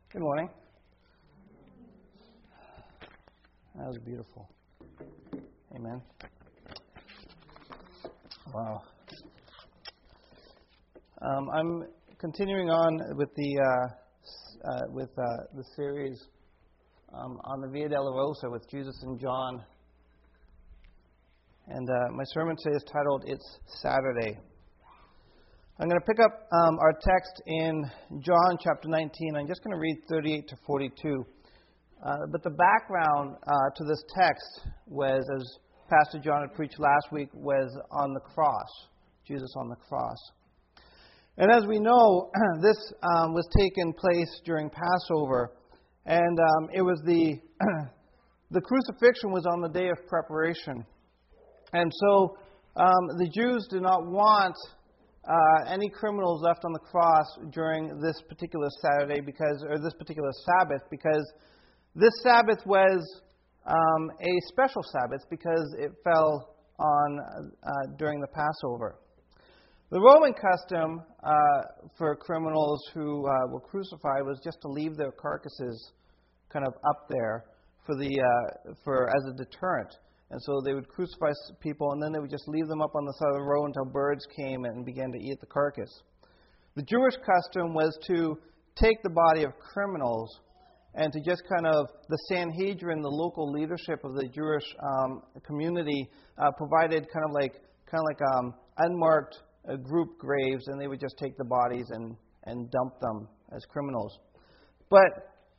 Good morning. That was beautiful. Amen. Wow. I'm continuing on with the series on the Via Dolorosa with Jesus and John, and my sermon today is titled "It's Saturday." I'm going to pick up our text in John chapter 19. I'm just going to read 38 to 42. But the background to this text was, as Pastor John had preached last week, was on the cross, Jesus on the cross. And as we know, this was taking place during Passover, and it was the crucifixion was on the day of preparation. And so the Jews did not want any criminals left on the cross during this particular Saturday this particular Sabbath, because this Sabbath was a special Sabbath because it fell on during the Passover. The Roman custom for criminals who were crucified was just to leave their carcasses kind of up there as a deterrent. And so they would crucify people, and then they would just leave them up on the side of the road until birds came and began to eat the carcass. The Jewish custom was to take the body of criminals and to just the Sanhedrin, the local leadership of the Jewish community, provided kind of like unmarked group graves, and they would just take the bodies and dump them as criminals. But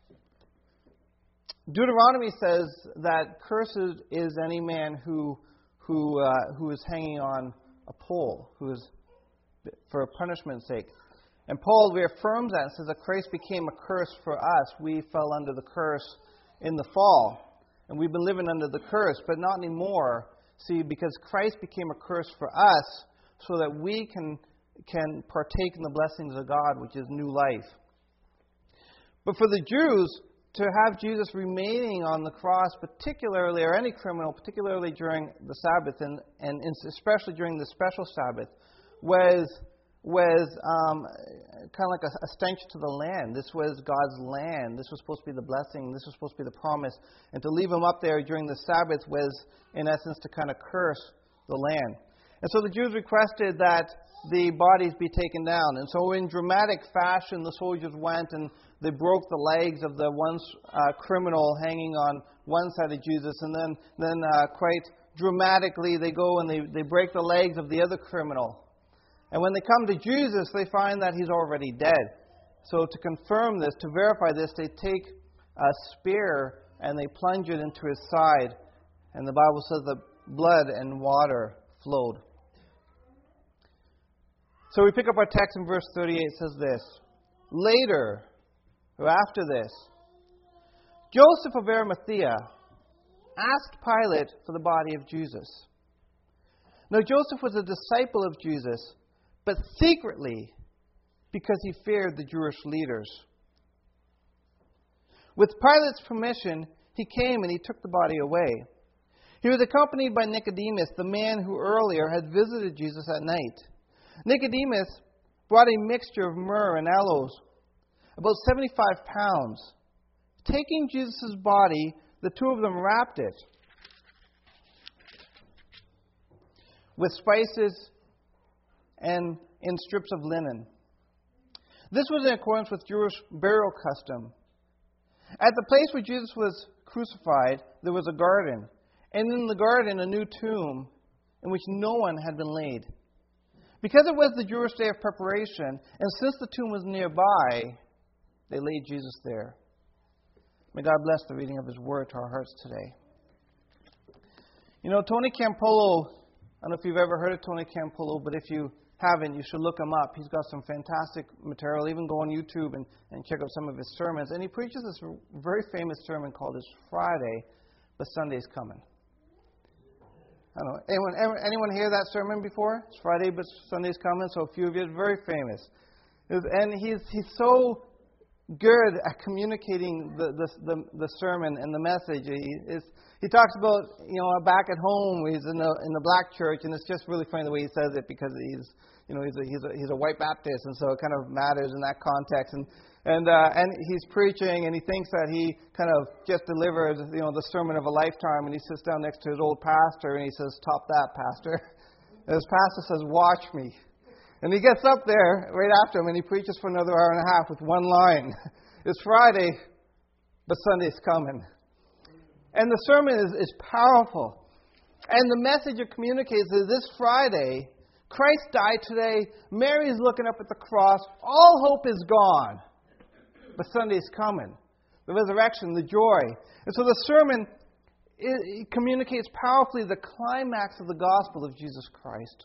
Deuteronomy says that cursed is any man who is hanging on a pole, who is for punishment's sake. And Paul reaffirms that and says that Christ became a curse for us. We fell under the curse in the fall, and we've been living under the curse, but not anymore. See, because Christ became a curse for us, so that we can partake in the blessings of God, which is new life. But for the Jews, to have Jesus remaining on the cross, particularly, or any criminal, particularly during the Sabbath, and especially during the special Sabbath, was kind of like a stench to the land. This was God's land. This was supposed to be the blessing. This was supposed to be the promise. And to leave him up there during the Sabbath was, in essence, to kind of curse the land. And so the Jews requested that the bodies be taken down. And so in dramatic fashion, the soldiers went and they broke the legs of the one criminal hanging on one side of Jesus. And then quite dramatically, they go and they break the legs of the other criminal. And when they come to Jesus, they find that he's already dead. So to confirm this, to verify this, they take a spear and they plunge it into his side. And the Bible says that blood and water flowed. So we pick up our text in verse 38. It says this: Later, or after this, Joseph of Arimathea asked Pilate for the body of Jesus. Now Joseph was a disciple of Jesus, but secretly, because he feared the Jewish leaders. With Pilate's permission, he came and he took the body away. He was accompanied by Nicodemus, the man who earlier had visited Jesus at night. Nicodemus brought a mixture of myrrh and aloes, about 75 pounds. Taking Jesus' body, the two of them wrapped it with spices and in strips of linen. This was in accordance with Jewish burial custom. At the place where Jesus was crucified, there was a garden, and in the garden a new tomb in which no one had been laid. Because it was the Jewish day of preparation, and since the tomb was nearby, they laid Jesus there. May God bless the reading of His Word to our hearts today. You know, Tony Campolo, I don't know if you've ever heard of Tony Campolo, but if you haven't, you should look him up. He's got some fantastic material. Even go on YouTube and check out some of his sermons. And he preaches this very famous sermon called It's Friday, but Sunday's Coming. I don't know. Anyone hear that sermon before? It's Friday, but Sunday's coming. So a few of you. It's very famous. And he's so good at communicating the sermon and the message. He talks about, back at home, he's in the black church, and it's just really funny the way he says it because he's a white Baptist, and so it kind of matters in that context. And he's preaching, and he thinks that he kind of just delivered, the sermon of a lifetime, and he sits down next to his old pastor, and he says, "Top that, pastor." And his pastor says, "Watch me." And he gets up there right after him, and he preaches for another hour and a half with one line. It's Friday, but Sunday's coming. And the sermon is powerful. And the message it communicates is this Friday, Christ died today, Mary's looking up at the cross, all hope is gone. But Sunday's coming. The resurrection, the joy. And so the sermon it communicates powerfully the climax of the gospel of Jesus Christ.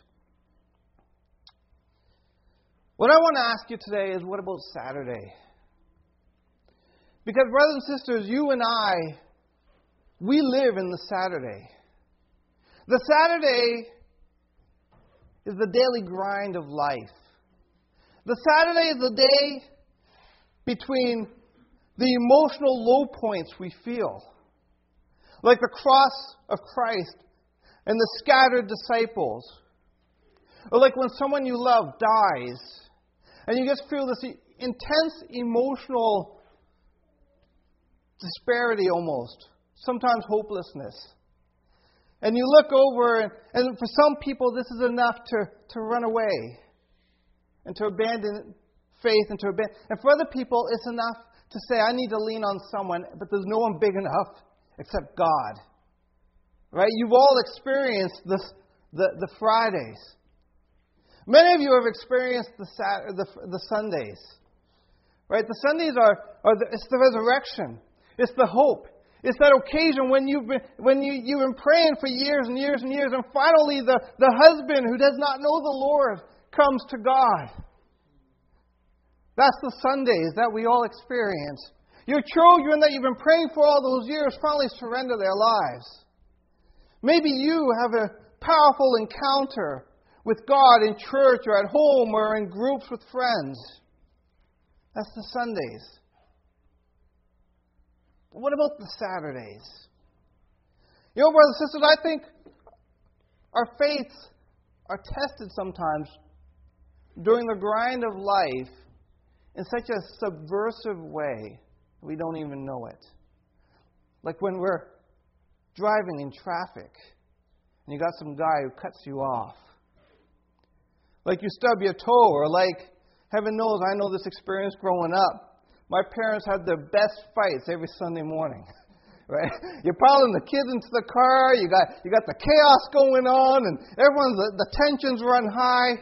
What I want to ask you today is, what about Saturday? Because, brothers and sisters, you and I, we live in the Saturday. The Saturday is the daily grind of life. The Saturday is the day between the emotional low points we feel, like the cross of Christ and the scattered disciples, or like when someone you love dies, and you just feel this intense emotional disparity almost, sometimes hopelessness. And you look over, and for some people this is enough to run away and to abandon faith and and for other people it's enough to say, I need to lean on someone, but there's no one big enough except God. Right? You've all experienced the Fridays. Many of you have experienced the Sundays. Right? The Sundays it's the resurrection. It's the hope. It's that occasion when you've been praying for years and years and years, and finally the husband who does not know the Lord comes to God. That's the Sundays that we all experience. Your children that you've been praying for all those years finally surrender their lives. Maybe you have a powerful encounter with God in church or at home or in groups with friends. That's the Sundays. But what about the Saturdays? Brothers and sisters, I think our faiths are tested sometimes during the grind of life in such a subversive way we don't even know it. Like when we're driving in traffic and you got some guy who cuts you off. Like you stub your toe, or like, heaven knows, I know this experience growing up. My parents had their best fights every Sunday morning. Right? You're piling the kids into the car, you got the chaos going on, and the tensions run high.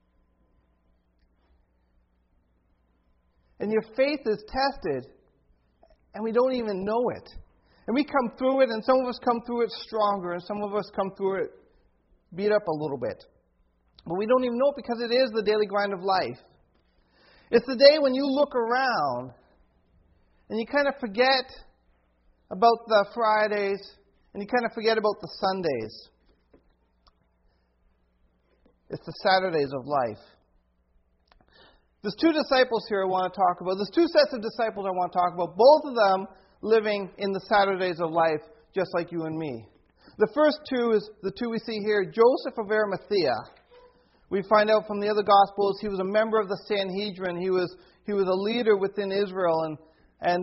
And your faith is tested, and we don't even know it. And we come through it, and some of us come through it stronger, and some of us come through it beat up a little bit. But we don't even know it because it is the daily grind of life. It's the day when you look around, and you kind of forget about the Fridays, and you kind of forget about the Sundays. It's the Saturdays of life. There's two disciples here I want to talk about. There's two sets of disciples I want to talk about. Both of them living in the Saturdays of life, just like you and me. The first two is the two we see here. Joseph of Arimathea. We find out from the other Gospels he was a member of the Sanhedrin. He was a leader within Israel, and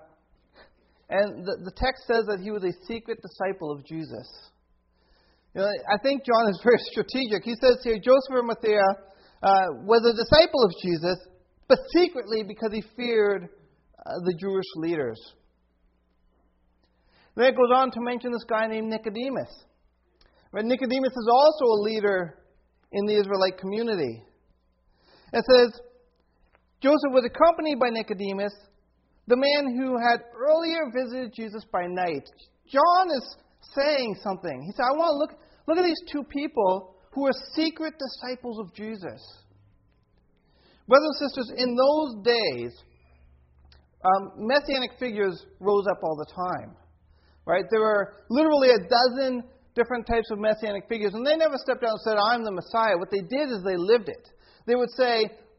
the text says that he was a secret disciple of Jesus. I think John is very strategic. He says here, Joseph of Arimathea was a disciple of Jesus, but secretly because he feared the Jewish leaders. Then it goes on to mention this guy named Nicodemus. But Nicodemus is also a leader in the Israelite community. It says, Joseph was accompanied by Nicodemus, the man who had earlier visited Jesus by night. John is saying something. He said, I want to look at these two people who are secret disciples of Jesus. Brothers and sisters, in those days, messianic figures rose up all the time. Right? There were literally a dozen different types of messianic figures, and they never stepped out and said, I'm the Messiah. What they did is they lived it. They would say,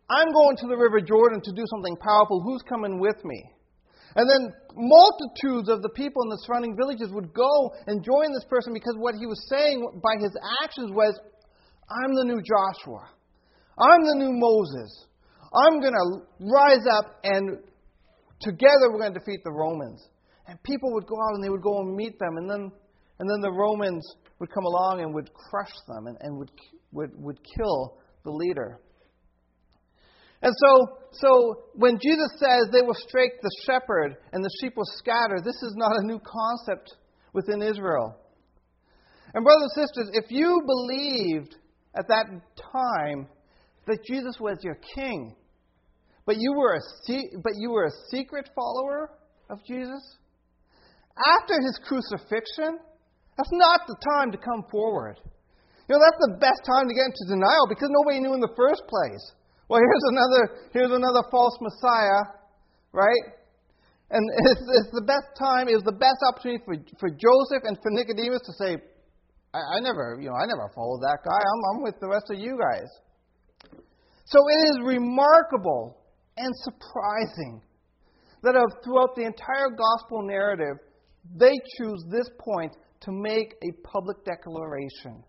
I'm going to the River Jordan to do something powerful. Who's coming with me? And then multitudes of the people in the surrounding villages would go and join this person because what he was saying by his actions was, I'm the new Joshua. I'm the new Moses. I'm going to rise up and together we're going to defeat the Romans. And people would go out and they would go and meet them. And then the Romans would come along and would crush them and would kill the leader. And so when Jesus says they will strike the shepherd and the sheep will scatter, this is not a new concept within Israel. And brothers and sisters, if you believed at that time that Jesus was your king, but you were a secret follower of Jesus, after his crucifixion, that's not the time to come forward. That's the best time to get into denial because nobody knew in the first place. Well, here's another false Messiah, right? And it's the best time. It was the best opportunity for Joseph and for Nicodemus to say, I never followed that guy. I'm with the rest of you guys. So it is remarkable and surprising that throughout the entire gospel narrative, they choose this point to make a public declaration.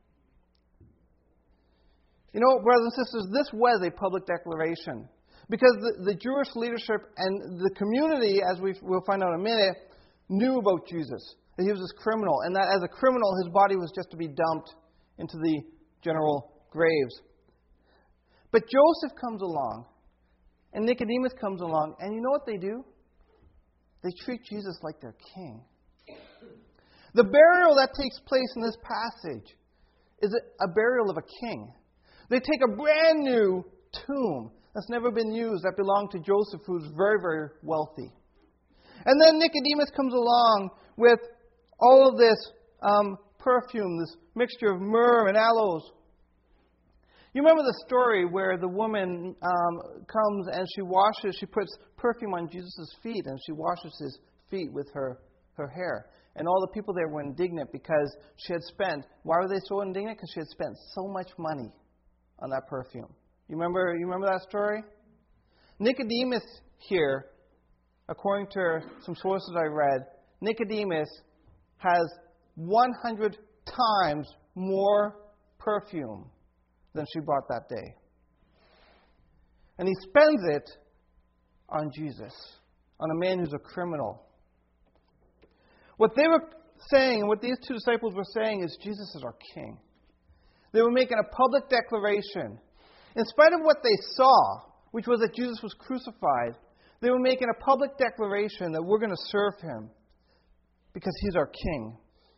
Brothers and sisters, this was a public declaration. Because the Jewish leadership and the community, as we'll find out in a minute, knew about Jesus. That he was this criminal. And that as a criminal, his body was just to be dumped into the general graves. But Joseph comes along. And Nicodemus comes along. And you know what they do? They treat Jesus like their king. The burial that takes place in this passage is a burial of a king. They take a brand new tomb that's never been used that belonged to Joseph, who's very, very wealthy. And then Nicodemus comes along with all of this perfume, this mixture of myrrh and aloes. You remember the story where the woman comes and she puts perfume on Jesus' feet and she washes his feet with her hair. And all the people there were indignant because she had spent, why were they so indignant? Because she had spent so much money on that perfume. You remember that story? Nicodemus here, according to some sources I read, Nicodemus has 100 times more perfume than she bought that day. And he spends it on Jesus, on a man who's a criminal. What they were saying, and what these two disciples were saying, is Jesus is our king. They were making a public declaration. In spite of what they saw, which was that Jesus was crucified, they were making a public declaration that we're going to serve him because he's our king.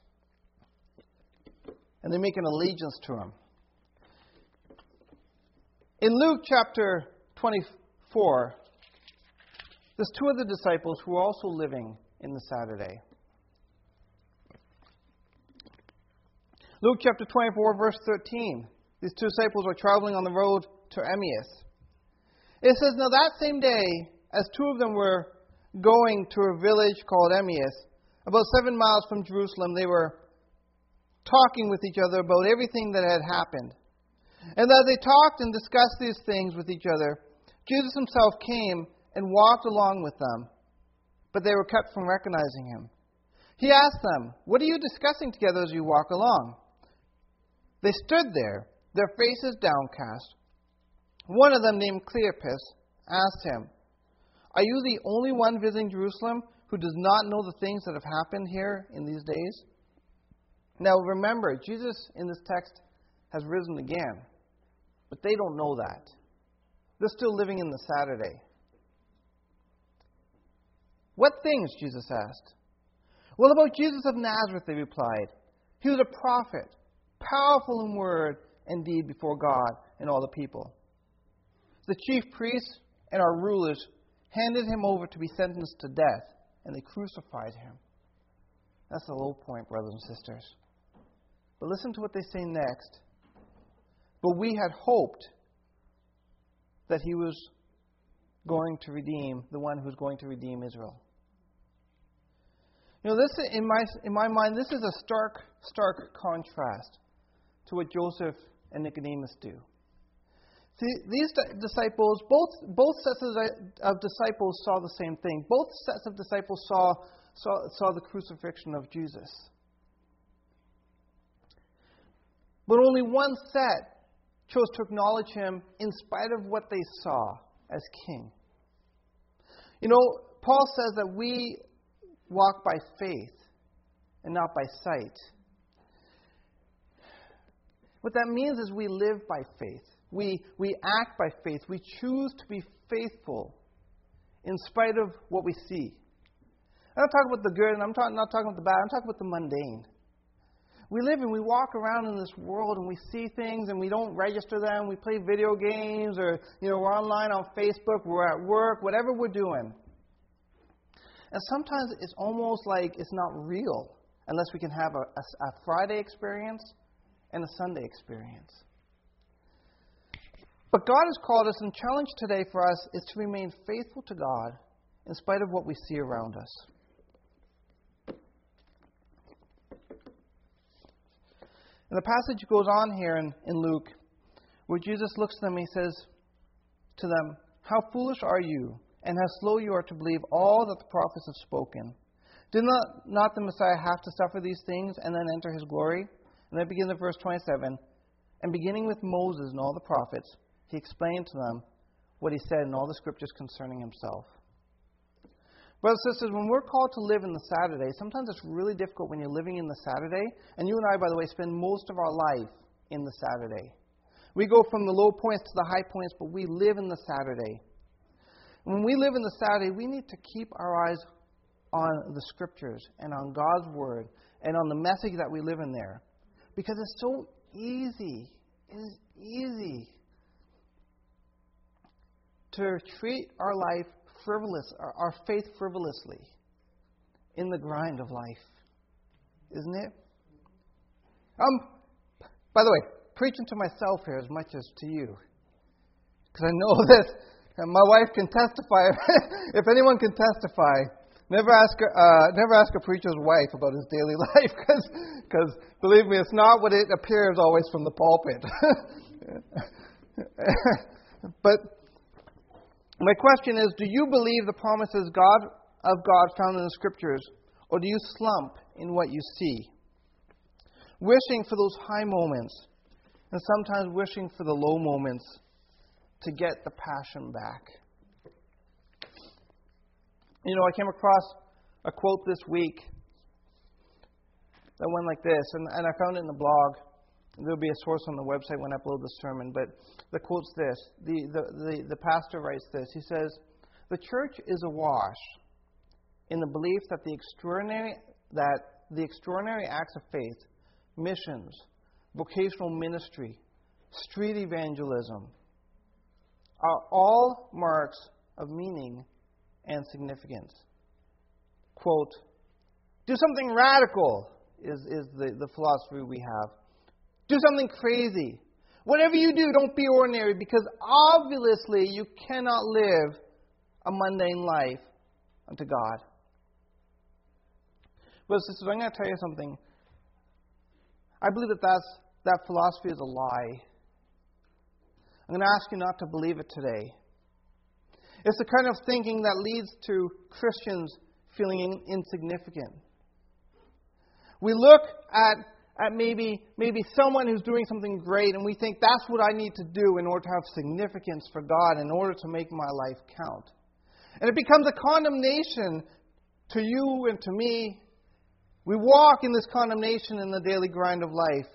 And they make an allegiance to him. In Luke chapter 24, there's two of the disciples who are also living in the Saturday. Luke chapter 24, verse 13. These two disciples are traveling on the road to Emmaus. It says, now that same day, as two of them were going to a village called Emmaus, about 7 miles from Jerusalem, they were talking with each other about everything that had happened. And as they talked and discussed these things with each other, Jesus himself came and walked along with them, but they were kept from recognizing him. He asked them, what are you discussing together as you walk along? They stood there, their faces downcast. One of them, named Cleopas, asked him, are you the only one visiting Jerusalem who does not know the things that have happened here in these days? Now remember, Jesus in this text has risen again, but they don't know that. They're still living in the Saturday. What things? Jesus asked. Well, about Jesus of Nazareth, they replied. He was a prophet, powerful in word and deed before God and all the people. The chief priests and our rulers handed him over to be sentenced to death, and they crucified him. That's the low point, brothers and sisters. But listen to what they say next. But we had hoped that he was going to redeem, the one who's going to redeem Israel. This, in my mind, this is a stark contrast to what Joseph and Nicodemus do. See, these disciples, both sets of disciples saw the same thing. Both sets of disciples saw the crucifixion of Jesus. But only one set chose to acknowledge him in spite of what they saw as king. You know, Paul says that we walk by faith and not by sight. What that means is we live by faith. We act by faith. We choose to be faithful in spite of what we see. I'm not talking about the good, and I'm not talking about the bad. I'm talking about the mundane. We live and we walk around in this world and we see things and we don't register them. We play video games or, we're online on Facebook, we're at work, whatever we're doing. And sometimes it's almost like it's not real unless we can have a Friday experience and a Sunday experience. But God has called us, and the challenge today for us is to remain faithful to God in spite of what we see around us. And the passage goes on here in Luke, where Jesus looks at them and he says to them, "How foolish are you, and how slow you are to believe all that the prophets have spoken. Did not the Messiah have to suffer these things and then enter his glory?" And then begins at verse 27. "And beginning with Moses and all the prophets, he explained to them what he said in all the scriptures concerning himself." Brothers and sisters, when we're called to live in the Saturday, sometimes it's really difficult when you're living in the Saturday. And you and I, by the way, spend most of our life in the Saturday. We go from the low points to the high points, but we live in the Saturday. When we live in the Saturday, we need to keep our eyes on the Scriptures and on God's Word and on the message that we live in there. Because it's so easy. It is easy to treat our life our faith frivolously in the grind of life. Isn't it? By the way, preaching to myself here as much as to you. Because I know this, and my wife can testify. If anyone can testify, never ask a preacher's wife about his daily life, because believe me, it's not what it appears always from the pulpit. But my question is, do you believe the promises of God found in the Scriptures, or do you slump in what you see? Wishing for those high moments, and sometimes wishing for the low moments to get the passion back. I came across a quote this week that went like this, and I found it in the blog. There'll be a source on the website when I upload the sermon, but the quote's this. The pastor writes this. He says, "The church is awash in the belief that the extraordinary acts of faith, missions, vocational ministry, street evangelism, are all marks of meaning and significance." Quote, "Do something radical," is the philosophy we have. Do something crazy. Whatever you do, don't be ordinary, because obviously you cannot live a mundane life unto God. But sisters, I'm going to tell you something. I believe that philosophy is a lie. I'm going to ask you not to believe it today. It's the kind of thinking that leads to Christians feeling insignificant. We look at maybe someone who's doing something great, and we think that's what I need to do in order to have significance for God, in order to make my life count. And it becomes a condemnation to you and to me. We walk in this condemnation in the daily grind of life.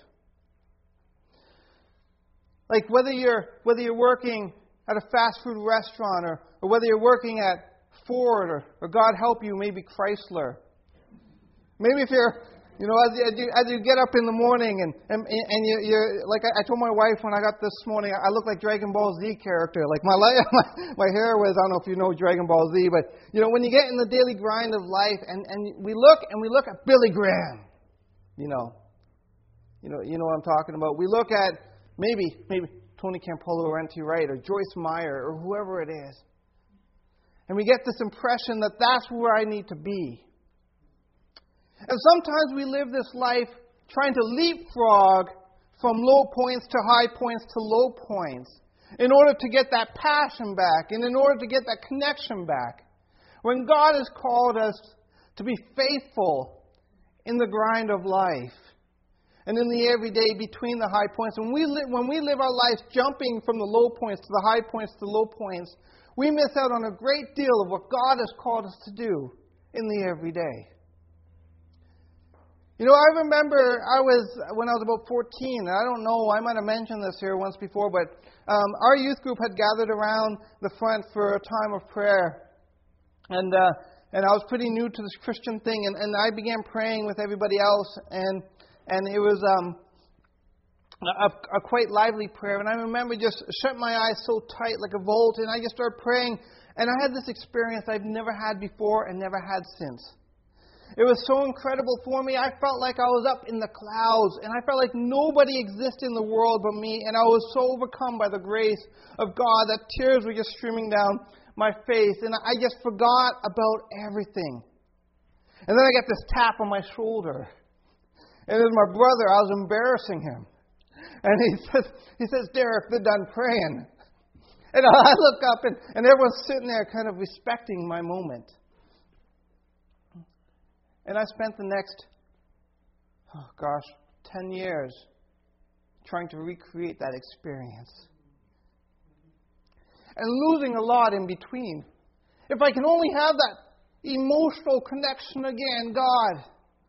Like whether you're working at a fast food restaurant, or whether you're working at Ford, or God help you, maybe Chrysler. Maybe if you're as you get up in the morning and you're like I told my wife when I got this morning, I look like Dragon Ball Z character. Like my hair was, I don't know if you know Dragon Ball Z, but when you get in the daily grind of life, and we look at Billy Graham, you know what I'm talking about. We look at maybe Tony Campolo or N.T. Wright or Joyce Meyer or whoever it is, and we get this impression that that's where I need to be. And sometimes we live this life trying to leapfrog from low points to high points to low points. in order to get that passion back, and in order to get that connection back. When God has called us to be faithful in the grind of life and in the everyday between the high points, when we live our lives jumping from the low points to the high points to the low points, we miss out on a great deal of what God has called us to do in the everyday. You know, I remember when I was about 14, and I don't know, I might have mentioned this here once before, but our youth group had gathered around the front for a time of prayer. And I was pretty new to this Christian thing, and I began praying with everybody else, and it was a quite lively prayer. And I remember just shutting my eyes so tight like a bolt, and I just started praying, and I had this experience I've never had before and never had since. It was so incredible for me. I felt like I was up in the clouds, and I felt like nobody existed in the world but me, and I was so overcome by the grace of God that tears were just streaming down my face, and I just forgot about everything. And then I got this tap on my shoulder, and it was my brother. I was embarrassing him, and he says, "Derek, they're done praying." And I look up, and everyone's sitting there kind of respecting my moment. And I spent the next, 10 years trying to recreate that experience. And losing a lot in between. If I can only have that emotional connection again, God.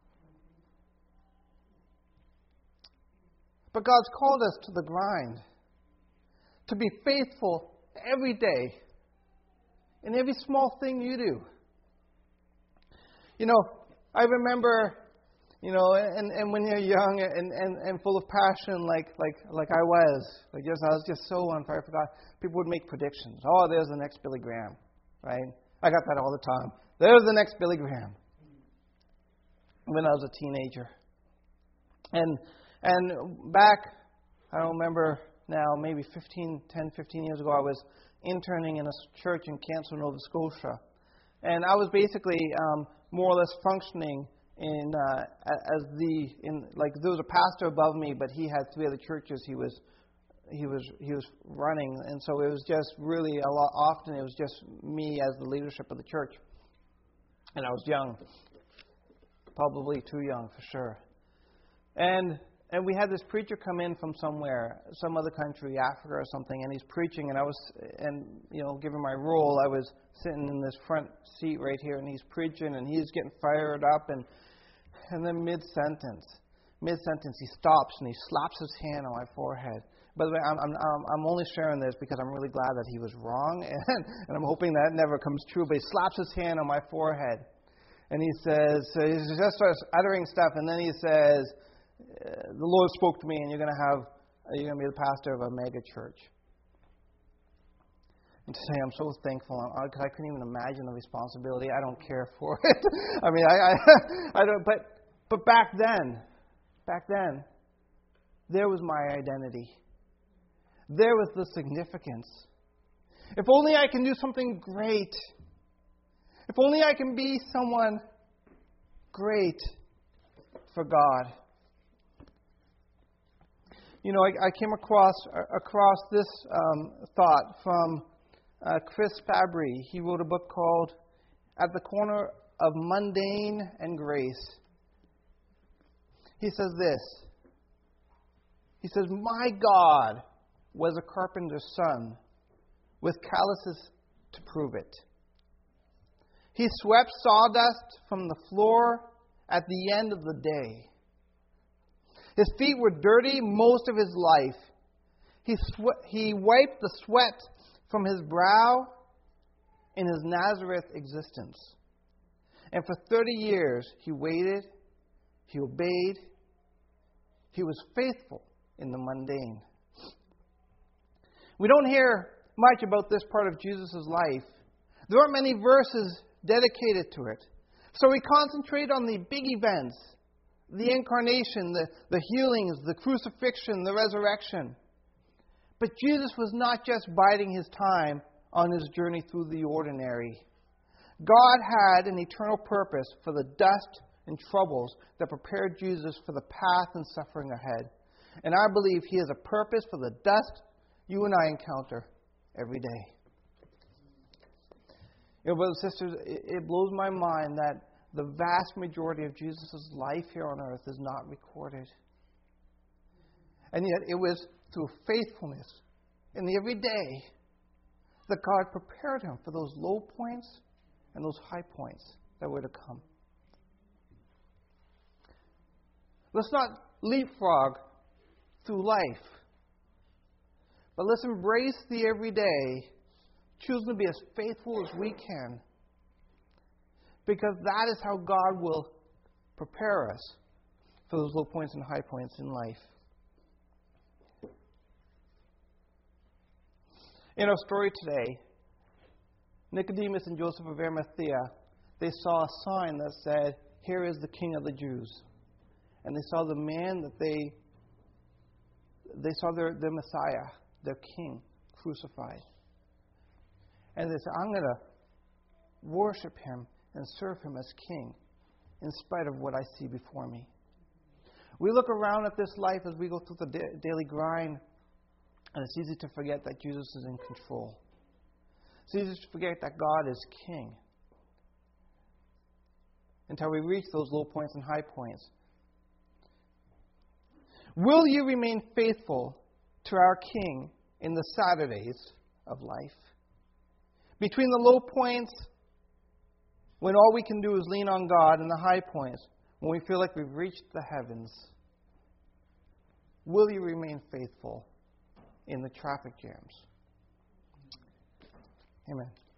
But God's called us to the grind. To be faithful every day. In every small thing you do. You know, I remember, and when you're young and full of passion, like I was, I was just so on fire for God. People would make predictions. Oh, there's the next Billy Graham, right? I got that all the time. There's the next Billy Graham. When I was a teenager, and back, I don't remember now, maybe 10, 15 years ago, I was interning in a church in Canso, Nova Scotia, and I was basically more or less functioning there was a pastor above me, but he had 3 other churches he was running, and so it was just really often it was just me as the leadership of the church, and I was young, probably too young for sure, and we had this preacher come in from somewhere, some other country, Africa or something, and he's preaching, given my role, I was sitting in this front seat right here, and he's preaching, and he's getting fired up, and then mid-sentence, he stops, and he slaps his hand on my forehead. By the way, I'm only sharing this because I'm really glad that he was wrong, and I'm hoping that never comes true, but he slaps his hand on my forehead, and he says, he just starts uttering stuff, and then he says, "The Lord spoke to me, and you're going to be the pastor of a mega church." And today I'm so thankful because I couldn't even imagine the responsibility. I don't care for it. I mean, I don't. But back then, there was my identity. There was the significance. If only I can do something great. If only I can be someone great for God. You know, I came across this thought from Chris Fabry. He wrote a book called At the Corner of Mundane and Grace. He says this. He says, "My God was a carpenter's son with calluses to prove it. He swept sawdust from the floor at the end of the day. His feet were dirty most of his life. He wiped the sweat from his brow in his Nazareth existence. And for 30 years, he waited, he obeyed, he was faithful in the mundane." We don't hear much about this part of Jesus' life. There aren't many verses dedicated to it. So we concentrate on the big events, the incarnation, the healings, the crucifixion, the resurrection. But Jesus was not just biding his time on his journey through the ordinary. God had an eternal purpose for the dust and troubles that prepared Jesus for the path and suffering ahead. And I believe he has a purpose for the dust you and I encounter every day. You know, brothers and sisters, it blows my mind that the vast majority of Jesus' life here on earth is not recorded. And yet it was through faithfulness in the everyday that God prepared him for those low points and those high points that were to come. Let's not leapfrog through life, but let's embrace the everyday, choosing to be as faithful as we can, because that is how God will prepare us for those low points and high points in life. In our story today, Nicodemus and Joseph of Arimathea, they saw a sign that said, "Here is the King of the Jews." And they saw the man that they saw their Messiah, their King, crucified. And they said, "I'm going to worship him and serve him as King in spite of what I see before me." We look around at this life as we go through the daily grind, and it's easy to forget that Jesus is in control. It's easy to forget that God is King until we reach those low points and high points. Will you remain faithful to our King in the Saturdays of life? Between the low points, when all we can do is lean on God, and the high points, when we feel like we've reached the heavens, will you remain faithful in the traffic jams? Amen.